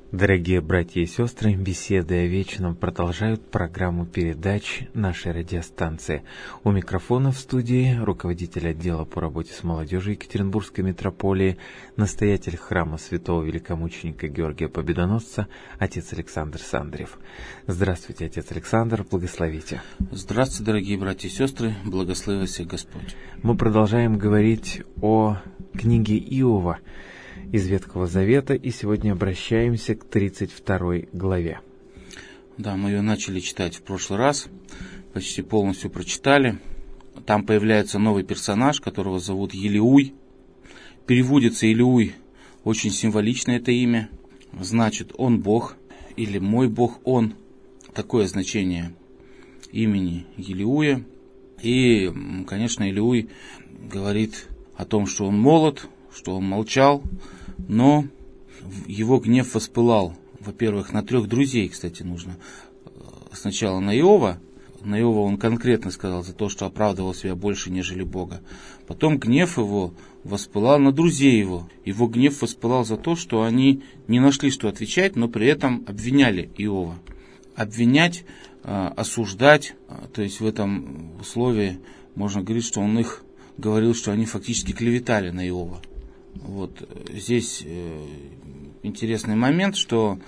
Дорогие братья и сестры, беседы о вечном продолжают программу передач нашей радиостанции. У микрофона в студии руководитель отдела по работе с молодежью Екатеринбургской митрополии, настоятель храма святого великомученика Георгия Победоносца, отец Александр Сандрев. Здравствуйте, отец Александр, благословите. Здравствуйте, дорогие братья и сестры, благослови вас Господь. Мы продолжаем говорить о книге Иова из Ветхого Завета, и сегодня обращаемся к 32 главе. Да, мы ее начали читать в прошлый раз, почти полностью прочитали. Там появляется новый персонаж, которого зовут Елиуй. Переводится Елиуй, очень символично это имя. Значит, он Бог, или мой Бог он. Такое значение имени Елиуя. И, конечно, Елиуй говорит о том, что он молод, что он молчал, но его гнев воспылал. Во-первых, на 3 друзей, кстати, нужно. Сначала на Иова. На Иова он конкретно сказал за то, что оправдывал себя больше, нежели Бога. Потом гнев его воспылал на друзей его. Его гнев воспылал за то, что они не нашли, что отвечать, но при этом обвиняли Иова. Обвинять, осуждать, то есть в этом слове можно говорить, что он их говорил, что они фактически клеветали на Иова. Вот здесь интересный момент, что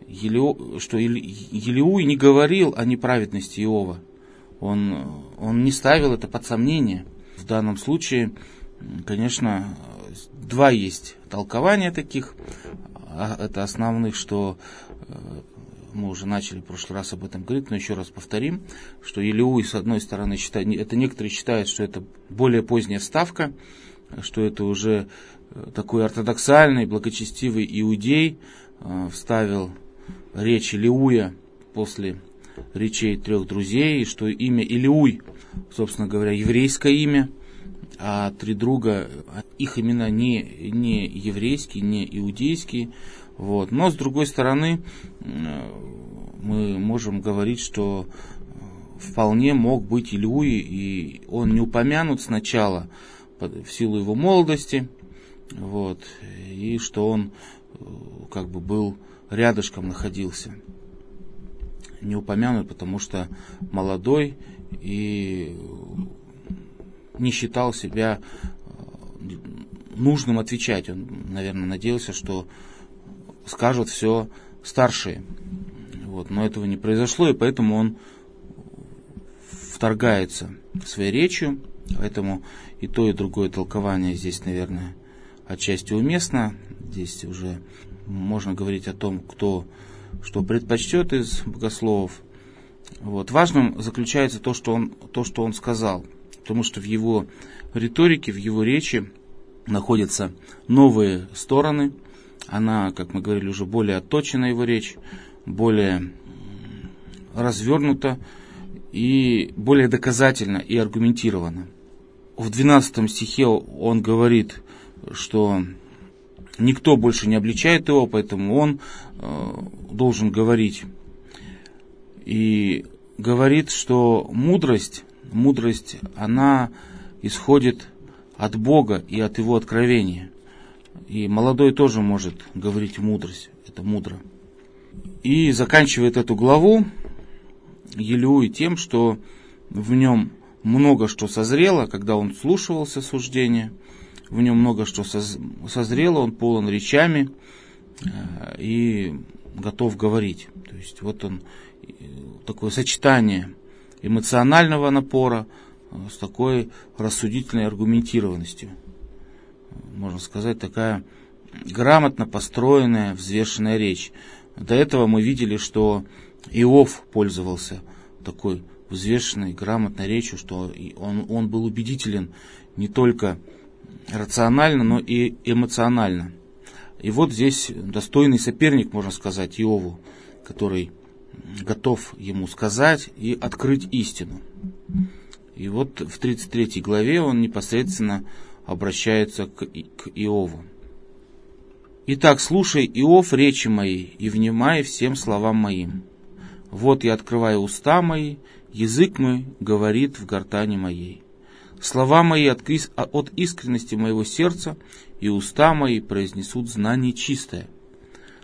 Елиуй не говорил о неправедности Иова. Он не ставил это под сомнение. В данном случае, конечно, 2 есть толкования таких. Это основных, что мы уже начали в прошлый раз об этом говорить, но еще раз повторим, что Елиуй, с одной стороны, считает, это некоторые считают, что это более поздняя вставка, что это уже такой ортодоксальный, благочестивый иудей вставил речь Елиуя после речей 3 друзей, и что имя Елиуй, собственно говоря, еврейское имя, а 3 друга, их имена не еврейские, не иудейские. Вот. Но, с другой стороны, мы можем говорить, что вполне мог быть Елиуй, и он не упомянут сначала в силу его молодости, вот, и что он как бы был рядышком находился. Не упомянут, потому что молодой и не считал себя нужным отвечать. Он, наверное, надеялся, что скажут все старшие. Вот, но этого не произошло, и поэтому он вторгается своей речью. Поэтому и то, и другое толкование здесь, наверное, отчасти уместно. Здесь уже можно говорить о том, кто что предпочтет из богословов. Вот. Важным заключается то, что он сказал. Потому что в его риторике, в его речи находятся новые стороны. Она, как мы говорили, уже более отточена, его речь, более развернута и более доказательна и аргументирована. В 12 стихе он говорит, что никто больше не обличает его, поэтому он должен говорить. И говорит, что мудрость, она исходит от Бога и от Его откровения. И молодой тоже может говорить мудрость, это мудро. И заканчивает эту главу Елиуй тем, что в нем много что созрело, когда он вслушивался в суждения, в нем много что созрело, он полон речами и готов говорить. То есть вот он, такое сочетание эмоционального напора с такой рассудительной аргументированностью. Можно сказать, такая грамотно построенная, взвешенная речь. До этого мы видели, что Иов пользовался такой взвешенной, грамотной речью, что он был убедителен не только рационально, но и эмоционально. И вот здесь достойный соперник, можно сказать, Иову, который готов ему сказать и открыть истину. И вот в 33 главе он непосредственно обращается к Иову. «Итак, слушай, Иов, речи мои, и внимай всем словам моим. Вот я открываю уста мои, язык мой говорит в гортани моей. Слова мои от искренности моего сердца, и уста мои произнесут знание чистое.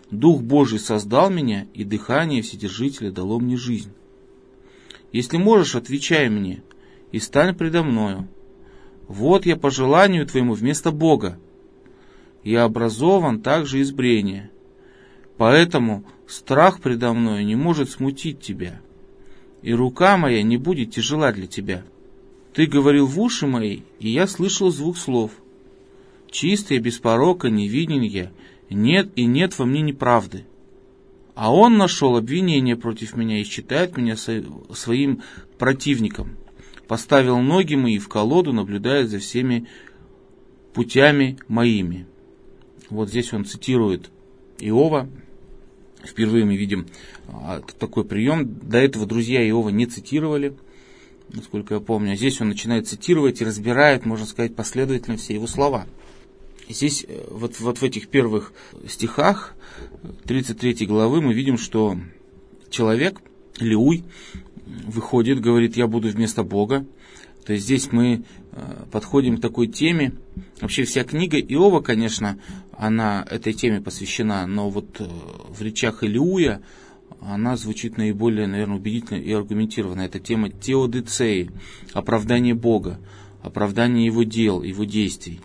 Дух Божий создал меня, и дыхание Вседержителя дало мне жизнь. Если можешь, отвечай мне, и стань предо мною. Вот я по желанию Твоему вместо Бога. Я образован также из брения. Поэтому страх предо мною не может смутить Тебя, и рука моя не будет тяжела для Тебя. Ты говорил в уши мои, и я слышал звук слов. Чистый, без порока, невинен я, нет и нет во мне неправды. А он нашел обвинение против меня и считает меня своим противником. Поставил ноги мои в колоду, наблюдая за всеми путями моими. Вот здесь он цитирует Иова. Впервые мы видим такой прием. До этого друзья Иова не цитировали, насколько я помню. А здесь он начинает цитировать и разбирает, можно сказать, последовательно все его слова. И здесь, вот в этих первых стихах 33 главы мы видим, что человек, Леуй, выходит, говорит: я буду вместо Бога. То есть здесь мы подходим к такой теме. Вообще вся книга Иова, конечно, она этой теме посвящена, но вот в речах Илиуя она звучит наиболее, наверное, убедительно и аргументированно. Это тема теодицеи, оправдание Бога, оправдание Его дел, Его действий.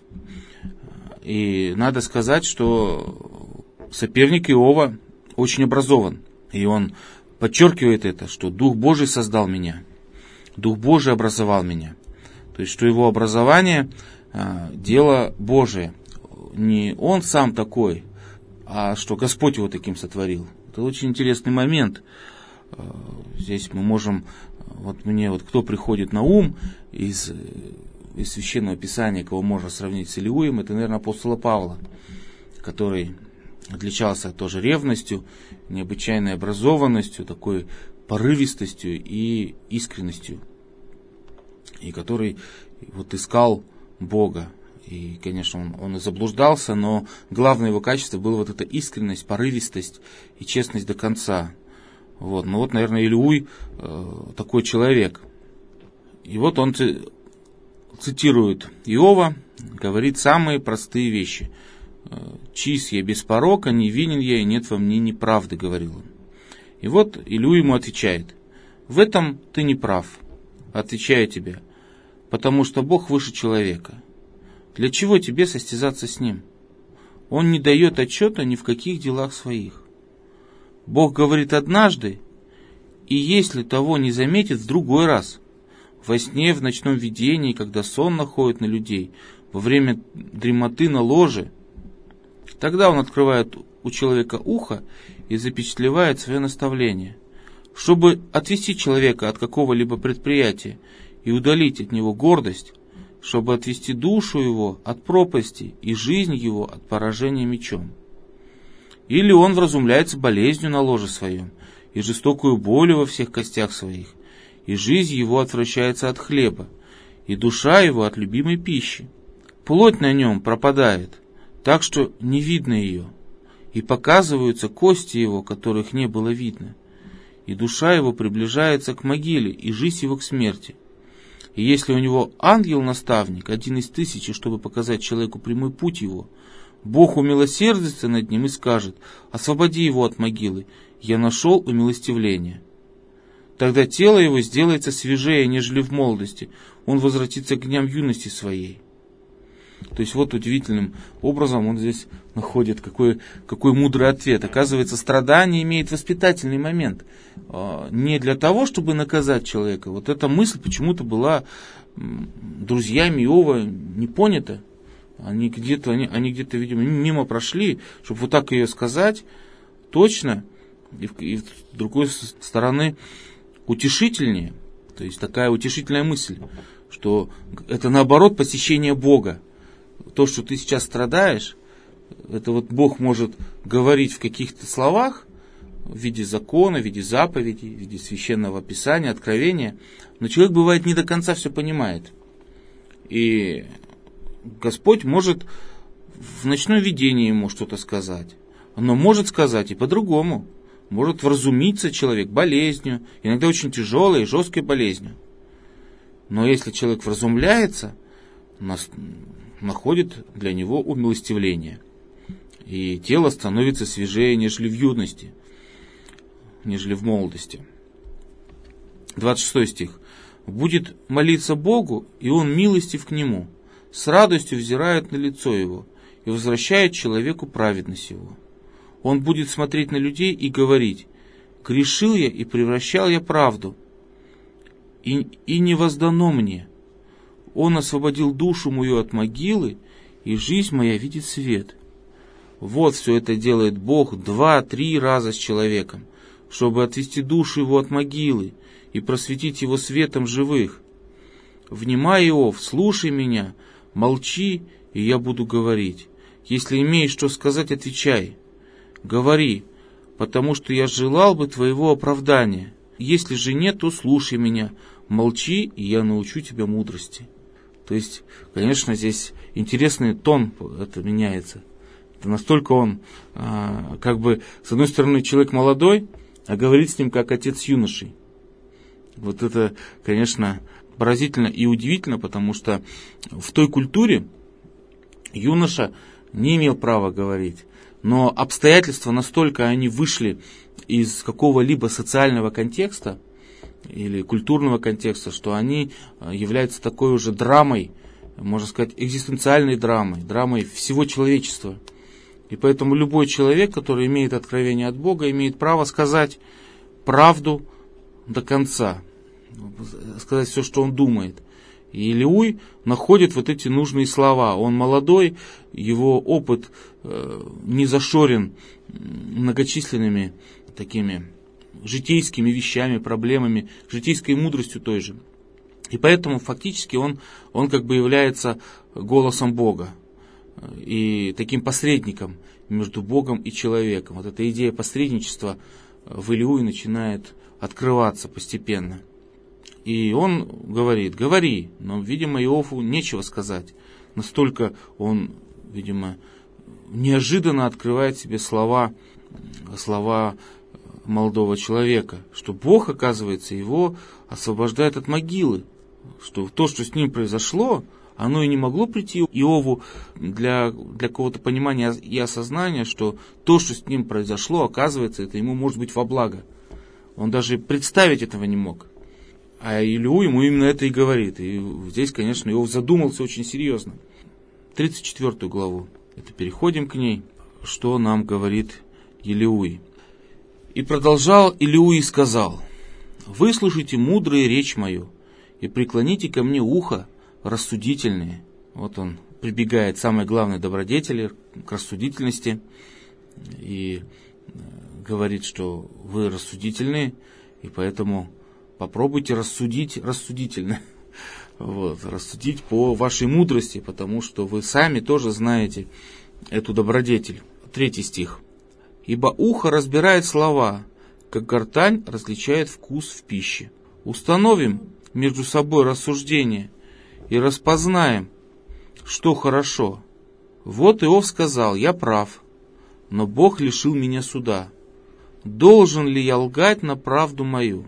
И надо сказать, что соперник Иова очень образован. И он подчеркивает это, что Дух Божий создал меня. Дух Божий образовал меня. То есть, что его образование дело Божие. Не он сам такой, а что Господь его таким сотворил. Это очень интересный момент. Здесь мы можем, вот мне вот кто приходит на ум из Священного Писания, кого можно сравнить с Илиуем, это, наверное, апостола Павла, который отличался тоже ревностью, необычайной образованностью, такой порывистостью и искренностью, и который вот искал Бога. И, конечно, он и заблуждался, но главное его качество было вот эта искренность, порывистость и честность до конца. Вот. Ну вот, наверное, Илиуй такой человек. И вот он цитирует Иова, говорит самые простые вещи. «Чист я без порока, невинен я, и нет во мне неправды», говорил он. И вот Илиуй ему отвечает: «В этом ты не прав, отвечаю тебе, потому что Бог выше человека. Для чего тебе состязаться с Ним? Он не дает отчета ни в каких делах своих. Бог говорит однажды, и если того не заметит, в другой раз, во сне, в ночном видении, когда сон находит на людей, во время дремоты на ложе, тогда Он открывает у человека ухо и запечатлевает свое наставление, чтобы отвести человека от какого-либо предприятия и удалить от него гордость, чтобы отвести душу его от пропасти и жизнь его от поражения мечом. Или он вразумляется болезнью на ложе своем и жестокую болью во всех костях своих, и жизнь его отвращается от хлеба, и душа его от любимой пищи. Плоть на нем пропадает, так что не видно ее, и показываются кости его, которых не было видно, и душа его приближается к могиле, и жизнь его к смерти. И если у него ангел-наставник, 1 из 1000, чтобы показать человеку прямой путь его, Бог умилосердится над ним и скажет: освободи его от могилы, я нашел умилостивление. Тогда тело его сделается свежее, нежели в молодости, он возвратится к дням юности своей. То есть вот удивительным образом он здесь находит какой мудрый ответ. Оказывается, страдание имеет воспитательный момент. Не для того, чтобы наказать человека. Вот эта мысль почему-то была друзьями Иова не понята. Они где-то, видимо, мимо прошли, чтобы вот так ее сказать точно, и с другой стороны утешительнее. То есть такая утешительная мысль, что это наоборот посещение Бога. То, что ты сейчас страдаешь, это вот Бог может говорить в каких-то словах, в виде закона, в виде заповедей, в виде священного писания, откровения, но человек, бывает, не до конца все понимает. И Господь может в ночном видении ему что-то сказать, но может сказать и по-другому. Может вразумиться человек болезнью, иногда очень тяжелой и жесткой болезнью. Но если человек вразумляется, находит для него умилостивление. и тело становится свежее, нежели в юности, нежели в молодости. 26 стих. «Будет молиться Богу, и Он милостив к нему, с радостью взирает на лицо его и возвращает человеку праведность его. Он будет смотреть на людей и говорить: грешил я и превращал я правду, и не воздано мне. Он освободил душу мою от могилы, и жизнь моя видит свет». Вот все это делает Бог 2-3 раза с человеком, чтобы отвести душу его от могилы и просветить его светом живых. «Внимай, Иов, слушай меня, молчи, и я буду говорить. Если имеешь что сказать, отвечай. Говори, потому что я желал бы твоего оправдания. Если же нет, то слушай меня, молчи, и я научу тебя мудрости». То есть, конечно, здесь интересный тон это меняется. Это настолько он, с одной стороны, человек молодой, а говорит с ним как отец юношей. Вот это, конечно, поразительно и удивительно, потому что в той культуре юноша не имел права говорить. Но обстоятельства настолько они вышли из какого-либо социального контекста или культурного контекста, что они являются такой уже драмой, можно сказать, экзистенциальной драмой всего человечества. И поэтому любой человек, который имеет откровение от Бога, имеет право сказать правду до конца, сказать все, что он думает. И Илиуй находит вот эти нужные слова. Он молодой, его опыт не зашорен многочисленными такими житейскими вещами, проблемами, житейской мудростью той же. И поэтому фактически он как бы является голосом Бога и таким посредником между Богом и человеком. Вот эта идея посредничества в Илиуе начинает открываться постепенно. И он говорит: говори, но, видимо, Иову нечего сказать. Настолько он, видимо, неожиданно открывает себе слова молодого человека, что Бог, оказывается, его освобождает от могилы, что то, что с ним произошло, оно и не могло прийти Иову для какого-то понимания и осознания, что то, что с ним произошло, оказывается, это ему может быть во благо. Он даже представить этого не мог. А Илиу ему именно это и говорит. И здесь, конечно, Иов задумался очень серьезно. 34 главу. Это переходим к ней. Что нам говорит Илиуй? «И продолжал Илиуй и сказал: выслушайте мудрые речь мою, и преклоните ко мне ухо рассудительные». Вот он прибегает к самой главной добродетели, к рассудительности, и говорит, что вы рассудительные, и поэтому попробуйте рассудить рассудительно. Вот, рассудить по вашей мудрости, потому что вы сами тоже знаете эту добродетель. 3 стих. «Ибо ухо разбирает слова, как гортань различает вкус в пище. Установим между собой рассуждение и распознаем, что хорошо. Вот Иов сказал: я прав, но Бог лишил меня суда. Должен ли я лгать на правду мою?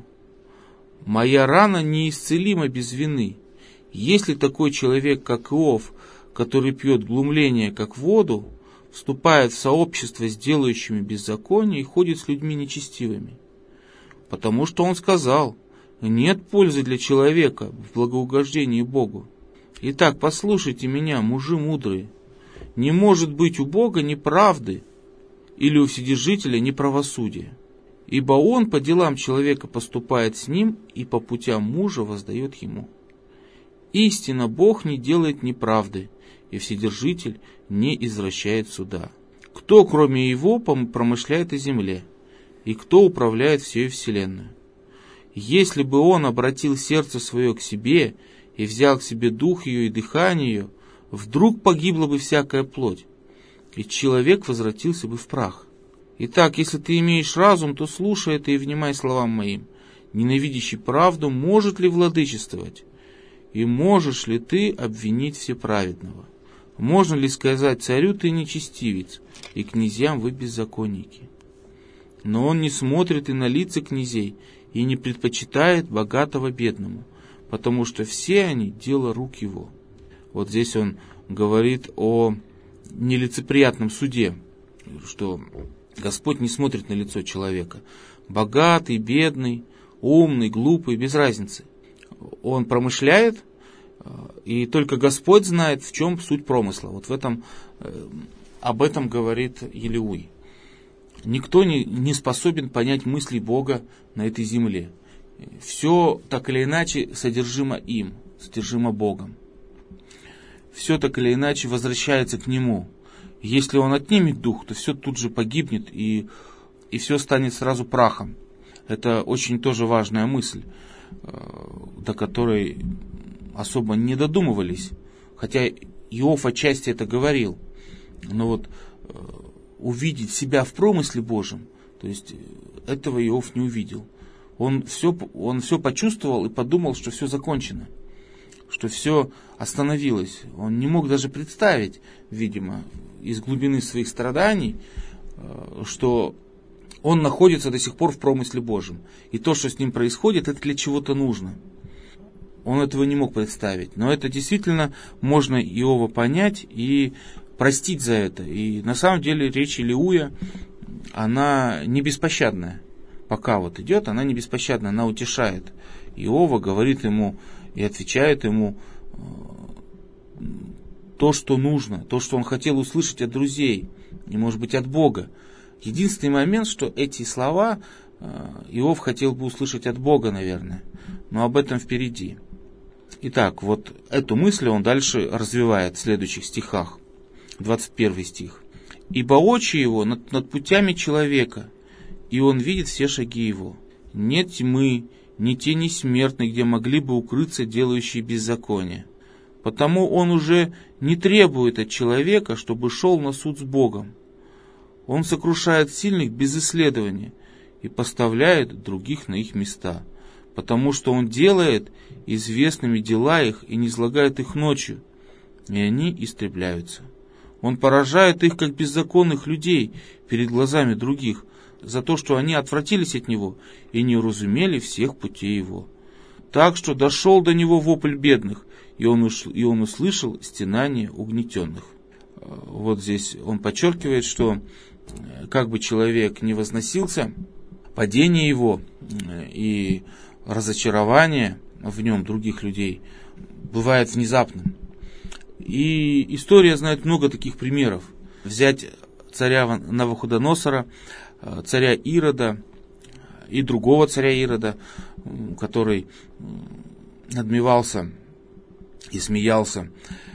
Моя рана неисцелима без вины. Есть ли такой человек, как Иов, который пьет глумление, как воду, вступает в сообщество с делающими беззаконие и ходит с людьми нечестивыми? Потому что он сказал: нет пользы для человека в благоугождении Богу. Итак, послушайте меня, мужи мудрые. Не может быть у Бога неправды или у Вседержителя неправосудия. Ибо он по делам человека поступает с ним и по путям мужа воздает ему. Истинно Бог не делает неправды, и Вседержитель не извращает суда. Кто, кроме его, промышляет о земле, и кто управляет всей вселенной? Если бы он обратил сердце свое к себе и взял к себе дух ее и дыхание ее, вдруг погибла бы всякая плоть, и человек возвратился бы в прах. Итак, если ты имеешь разум, то слушай это и внимай словам моим. Ненавидящий правду может ли владычествовать? И можешь ли ты обвинить всеправедного? Можно ли сказать царю: ты нечестивец, и князьям: вы беззаконники? Но он не смотрит и на лица князей, и не предпочитает богатого бедному, потому что все они дело рук его. Вот здесь он говорит о нелицеприятном суде. что Господь не смотрит на лицо человека. Богатый, бедный, умный, глупый, без разницы. Он промышляет, и только Господь знает, в чем суть промысла. Вот об этом говорит Елеуй. Никто не способен понять мысли Бога на этой земле. Все так или иначе содержимо им, содержимо Богом. Все так или иначе возвращается к Нему. Если Он отнимет дух, то все тут же погибнет, и все станет сразу прахом. Это очень тоже важная мысль, до которой особо не додумывались. Хотя Иов отчасти это говорил. Но вот увидеть себя в промысле Божьем, то есть этого Иов не увидел. Он все почувствовал и подумал, что все закончено, что все остановилось. Он не мог даже представить, видимо, из глубины своих страданий, что он находится до сих пор в промысле Божьем. И то, что с ним происходит, это для чего-то нужно. Он этого не мог представить. Но это действительно можно Иова понять и простить за это. И на самом деле речь Елеуя, она не беспощадная. Пока вот идет, она не беспощадная, она утешает Иова, говорит ему и отвечает ему то, что нужно, то, что он хотел услышать от друзей, и, может быть, от Бога. Единственный момент, что эти слова Иов хотел бы услышать от Бога, наверное, но об этом впереди. Итак, вот эту мысль он дальше развивает в следующих стихах. 21 стих. «Ибо очи его над путями человека, и он видит все шаги его. Нет тьмы, ни тени смертной, где могли бы укрыться делающие беззаконие. Потому он уже не требует от человека, чтобы шел на суд с Богом. Он сокрушает сильных без исследования и поставляет других на их места, потому что он делает известными дела их и низлагает их ночью, и они истребляются. Он поражает их, как беззаконных людей, перед глазами других, за то, что они отвратились от него и не уразумели всех путей его. Так что дошел до него вопль бедных, и он услышал стенание угнетенных». Вот здесь он подчеркивает, что как бы человек не возносился, падение его и разочарование в нем других людей бывает внезапным. И история знает много таких примеров. Взять царя Навуходоносора, царя Ирода и другого царя Ирода, который надмевался и смеялся,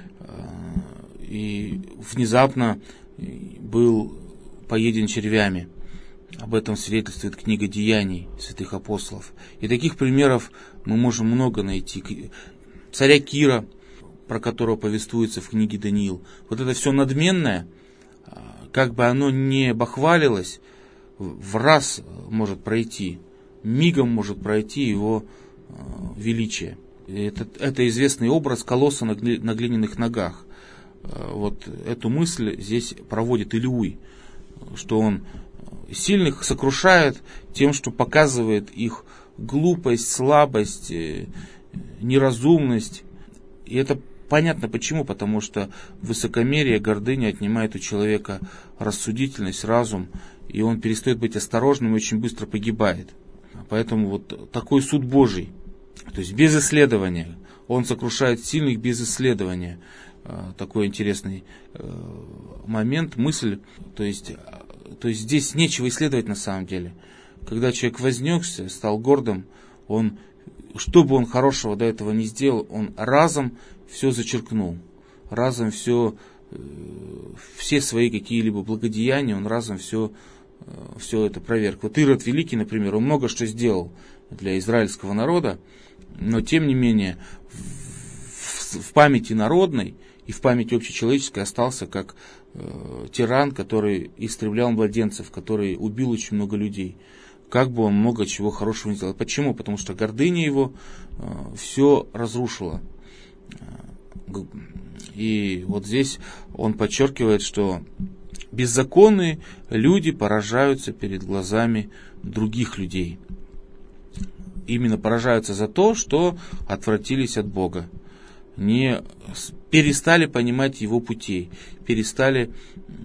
и внезапно был поеден червями. Об этом свидетельствует книга Деяний святых апостолов. И таких примеров мы можем много найти. Царя Кира, про которого повествуется в книге Даниил. Вот это все надменное, как бы оно не бахвалилось, в раз может пройти, мигом может пройти его величие. Это известный образ колосса на глиняных ногах. Вот эту мысль здесь проводит Елеуй, что он сильных сокрушает тем, что показывает их глупость, слабость, неразумность. И это понятно почему, потому что высокомерие, гордыня отнимает у человека рассудительность, разум, и он перестает быть осторожным и очень быстро погибает. Поэтому вот такой суд Божий, то есть без исследования, он сокрушает сильных без исследования. Такой интересный момент, мысль, то есть здесь нечего исследовать на самом деле. Когда человек вознесся, стал гордым, что бы он хорошего до этого не сделал, он разом все зачеркнул, разом все свои какие-либо благодеяния, он разом все это проверк. Вот Ирод Великий, например, он много что сделал для израильского народа, но тем не менее в памяти народной и в памяти общечеловеческой остался как тиран, который истреблял младенцев, который убил очень много людей. Как бы он много чего хорошего не сделал. Почему? Потому что гордыня его все разрушила. И вот здесь он подчеркивает, что беззаконные люди поражаются перед глазами других людей. Именно поражаются за то, что отвратились от Бога. Не перестали понимать его путей, перестали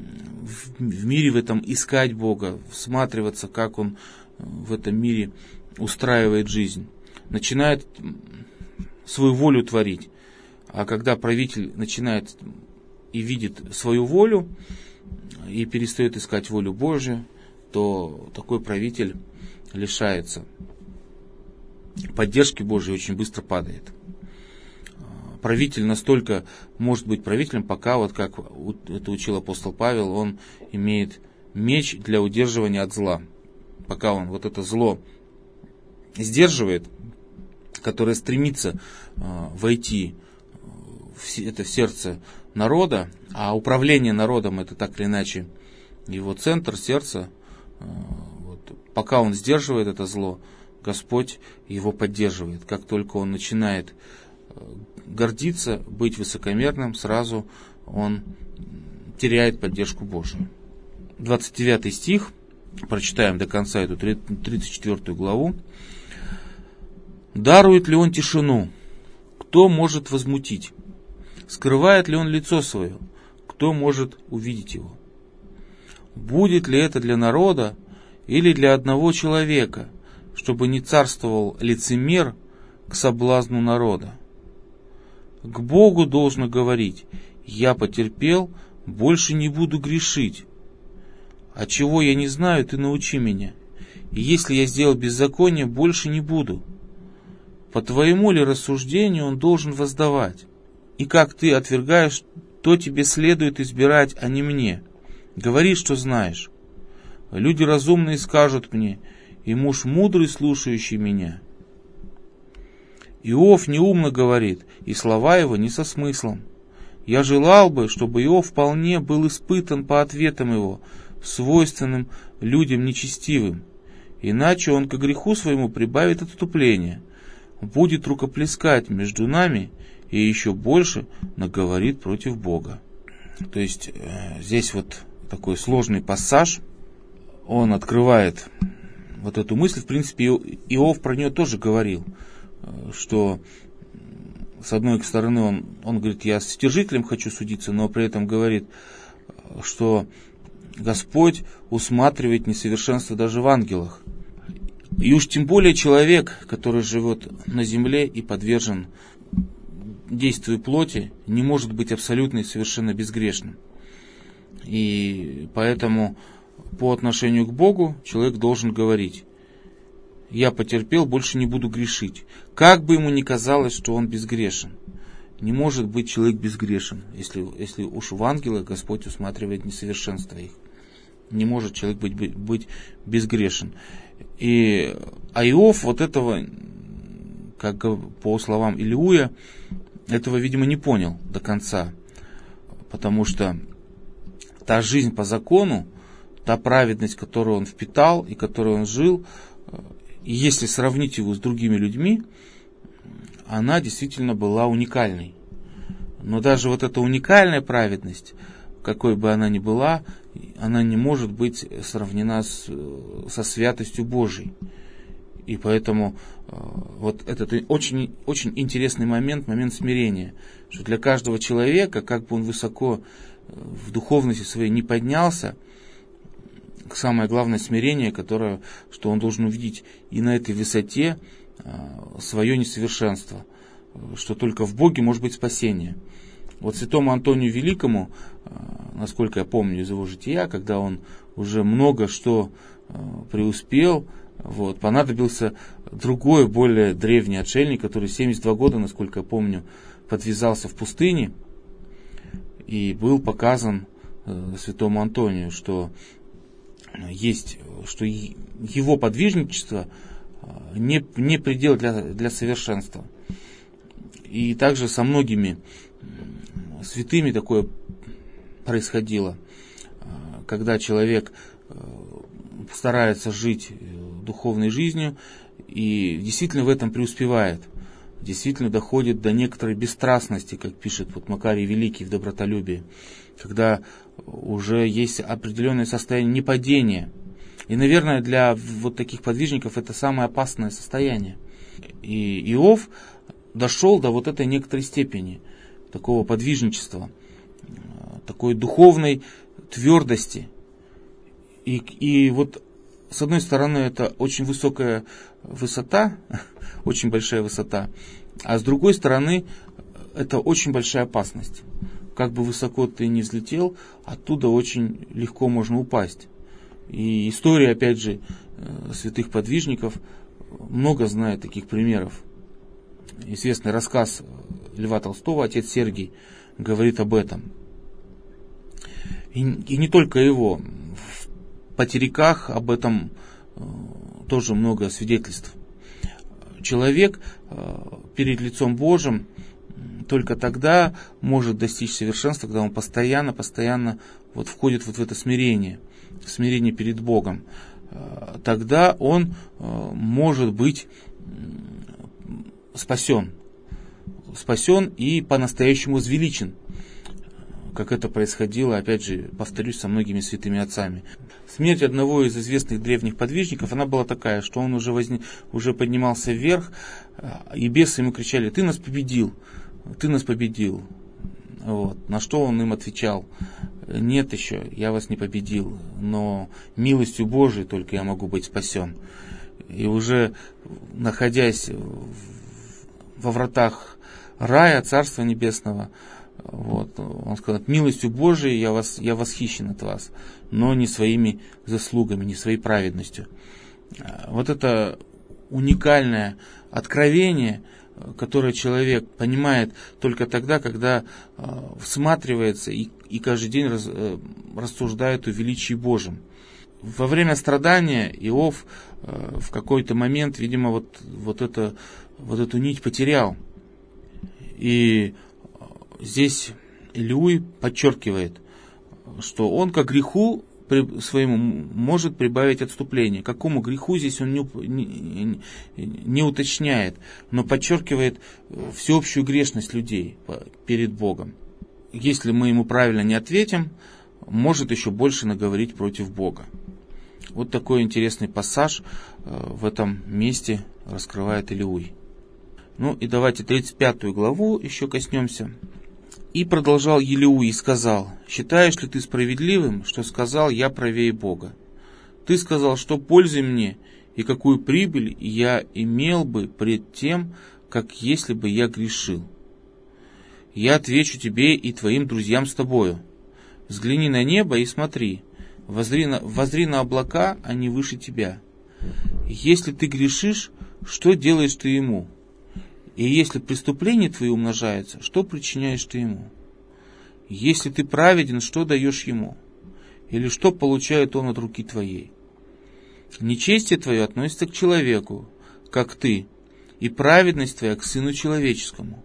в мире в этом искать Бога, всматриваться, как Он в этом мире устраивает жизнь. Начинает свою волю творить. А когда правитель начинает и видит свою волю, и перестает искать волю Божию, то такой правитель лишается поддержки Божией, очень быстро падает. Правитель настолько может быть правителем, пока, вот как это учил апостол Павел, он имеет меч для удерживания от зла. Пока он вот это зло сдерживает, которое стремится войти в сердце народа, а управление народом это так или иначе его центр, сердце, вот, пока он сдерживает это зло, Господь его поддерживает. Как только он начинает гордиться, быть высокомерным, сразу он теряет поддержку Божию. 29 стих, прочитаем до конца эту 34 главу. «Дарует ли он тишину? Кто может возмутить? Скрывает ли он лицо свое? Кто может увидеть его? Будет ли это для народа или для одного человека, чтобы не царствовал лицемер к соблазну народа? К Богу должно говорить: я потерпел, больше не буду грешить. А чего я не знаю, ты научи меня. И если я сделал беззаконие, больше не буду. По твоему ли рассуждению он должен воздавать? И как ты отвергаешь, то тебе следует избирать, а не мне. Говори, что знаешь. Люди разумные скажут мне, и муж мудрый, слушающий меня. Иов неумно говорит, и слова его не со смыслом. Я желал бы, чтобы Иов вполне был испытан по ответам его, свойственным людям нечестивым. Иначе он к греху своему прибавит отступление, будет рукоплескать между нами и еще больше наговорит против Бога». То есть здесь вот такой сложный пассаж, он открывает вот эту мысль. В принципе, Иов про нее тоже говорил, что с одной стороны он говорит, я с вседержителем хочу судиться, но при этом говорит, что Господь усматривает несовершенство даже в ангелах. И уж тем более человек, который живет на земле и подвержен действию плоти, не может быть абсолютно и совершенно безгрешным. И поэтому по отношению к Богу человек должен говорить: я потерпел, больше не буду грешить. Как бы ему ни казалось, что он безгрешен. Не может быть человек безгрешен, если уж в ангелах Господь усматривает несовершенство их. Не может человек быть безгрешен. А Иов вот этого, как по словам Илиуя, этого, видимо, не понял до конца. Потому что та жизнь по закону, та праведность, которую он впитал и которой он жил, и если сравнить его с другими людьми, она действительно была уникальной. Но даже вот эта уникальная праведность, какой бы она ни была, она не может быть сравнена со святостью Божией. И поэтому вот этот очень, очень интересный момент смирения, что для каждого человека, как бы он высоко в духовности своей не поднялся, самое главное смирение, что он должен увидеть и на этой высоте свое несовершенство, что только в Боге может быть спасение. Вот святому Антонию Великому, насколько я помню из его жития, когда он уже много что преуспел, понадобился другой, более древний отшельник, который 72 года, насколько я помню, подвязался в пустыне, и был показан святому Антонию, что его подвижничество не предел для совершенства. И также со многими святыми такое происходило, когда человек старается жить духовной жизнью и действительно в этом преуспевает, действительно доходит до некоторой бесстрастности, как пишет Макарий Великий в «Добротолюбии», когда уже есть определенное состояние непадения. И, наверное, для вот таких подвижников это самое опасное состояние. И Иов дошел до вот этой некоторой степени такого подвижничества, такой духовной твердости. И вот с одной стороны это очень высокая высота, очень большая высота, а с другой стороны это очень большая опасность. Как бы высоко ты ни взлетел, оттуда очень легко можно упасть. И история, опять же, святых подвижников много знает таких примеров. Известный рассказ Льва Толстого «Отец Сергий» говорит об этом. И не только его. В потериках об этом тоже много свидетельств. Человек перед лицом Божьим только тогда может достичь совершенства, когда он постоянно вот входит вот в это смирение перед Богом. Тогда он может быть спасен и по-настоящему возвеличен, как это происходило, опять же, повторюсь, со многими святыми отцами. Смерть одного из известных древних подвижников, она была такая, что он уже поднимался вверх, и бесы ему кричали: «Ты нас победил, ты нас победил». Вот. На что он им отвечал: «Нет еще, я вас не победил, но милостью Божией только я могу быть спасен». И уже находясь во вратах рая, Царства Небесного, вот, он сказал: «Милостью Божией я восхищен от вас, но не своими заслугами, не своей праведностью». Вот это уникальное откровение, которое человек понимает только тогда, когда всматривается и каждый день рассуждает о величии Божьем. Во время страдания Иов в какой-то момент, видимо, вот эту нить потерял. И здесь Илиуй подчеркивает, что он к греху своему может прибавить отступление. К какому греху здесь он не уточняет, но подчеркивает всеобщую грешность людей перед Богом. Если мы ему правильно не ответим, может еще больше наговорить против Бога. Вот такой интересный пассаж в этом месте раскрывает Илиуй. Ну и давайте 35 главу еще коснемся. «И продолжал Илиуй и сказал: считаешь ли ты справедливым, что сказал я правее Бога? Ты сказал, что пользы мне и какую прибыль я имел бы пред тем, как если бы я грешил. Я отвечу тебе и твоим друзьям с тобою. Взгляни на небо и смотри, воззри на облака, они выше тебя. Если ты грешишь, что делаешь ты ему? И если преступления твои умножаются, что причиняешь ты ему? Если ты праведен, что даешь ему? Или что получает он от руки твоей? Нечестие твое относится к человеку, как ты, и праведность твоя к сыну человеческому.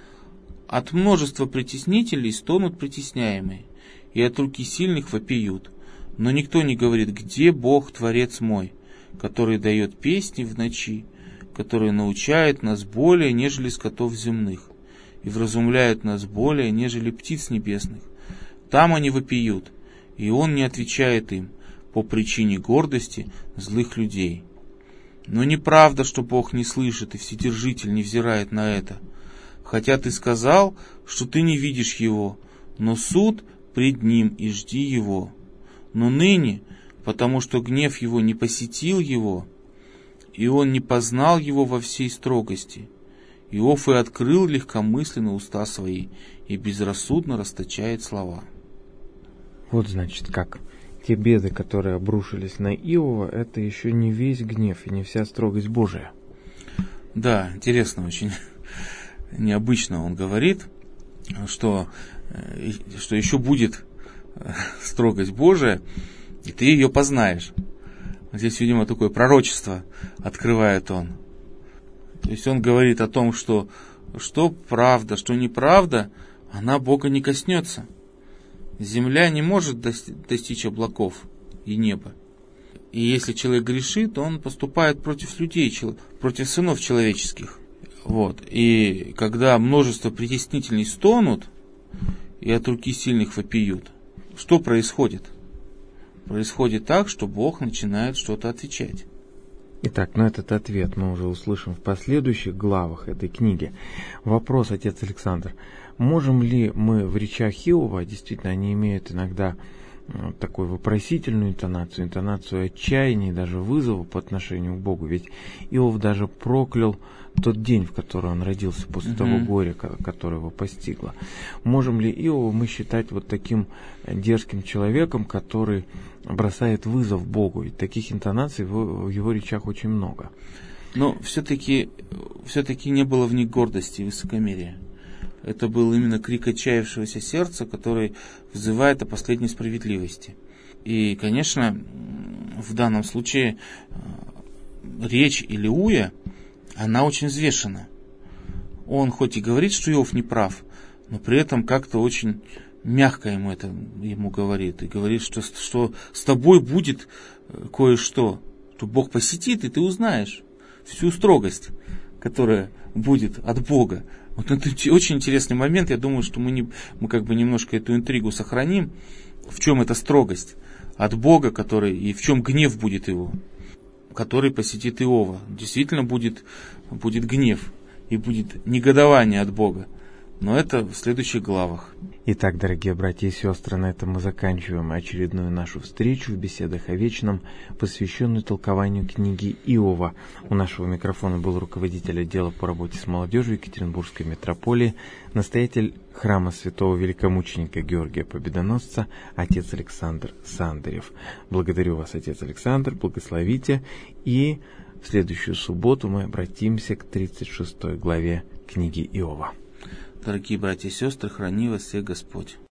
От множества притеснителей стонут притесняемые, и от руки сильных вопиют. Но никто не говорит: где Бог, Творец мой, который дает песни в ночи, который научает нас более, нежели скотов земных, и вразумляет нас более, нежели птиц небесных. Там они вопиют, и он не отвечает им по причине гордости злых людей. Но неправда, что Бог не слышит, и Вседержитель не взирает на это. Хотя ты сказал, что ты не видишь его, но суд пред ним, и жди его. Но ныне, потому что гнев его не посетил его, и он не познал его во всей строгости, Иов и открыл легкомысленно уста свои, и безрассудно расточает слова». Вот значит как. Те беды, которые обрушились на Иова, это еще не весь гнев и не вся строгость Божия. Да, интересно очень. Необычно он говорит, что еще будет строгость Божия, и ты ее познаешь. Здесь, видимо, такое пророчество открывает он. То есть он говорит о том, что правда, что неправда, она Бога не коснется. Земля не может достичь облаков и неба. И если человек грешит, он поступает против людей, против сынов человеческих. Вот. И когда множество притеснителей стонут, и от руки сильных вопиют, что происходит? Происходит так, что Бог начинает что-то отвечать. Итак, этот ответ мы уже услышим в последующих главах этой книги. Вопрос, отец Александр. Можем ли мы в речах Иова, действительно, они имеют иногда такую вопросительную интонацию отчаяния, даже вызова по отношению к Богу. Ведь Иов даже проклял тот день, в который он родился, после того горя, которое его постигло. Можем ли Иова мы считать вот таким дерзким человеком, который бросает вызов Богу? Ведь таких интонаций в его речах очень много. Но все-таки не было в них гордости и высокомерия. Это был именно крик отчаявшегося сердца, который взывает о последней справедливости. И, конечно, в данном случае речь Илиуя, она очень взвешена. Он хоть и говорит, что Иов не прав, но при этом как-то очень мягко ему говорит. И говорит, что с тобой будет кое-что, что Бог посетит, и ты узнаешь всю строгость, которая будет от Бога. Вот это очень интересный момент. Я думаю, что мы как бы немножко эту интригу сохраним. В чем эта строгость от Бога, и в чем гнев будет его, который посетит Иова. Действительно будет гнев и будет негодование от Бога. Но это в следующих главах. Итак, дорогие братья и сестры, на этом мы заканчиваем очередную нашу встречу в беседах о вечном, посвященную толкованию книги Иова. У нашего микрофона был руководитель отдела по работе с молодежью Екатеринбургской митрополии, настоятель храма святого великомученика Георгия Победоносца, отец Александр Сандарев. Благодарю вас, отец Александр, благословите, и в следующую субботу мы обратимся к 36 главе книги Иова. Дорогие братья и сестры, храни вас всех Господь.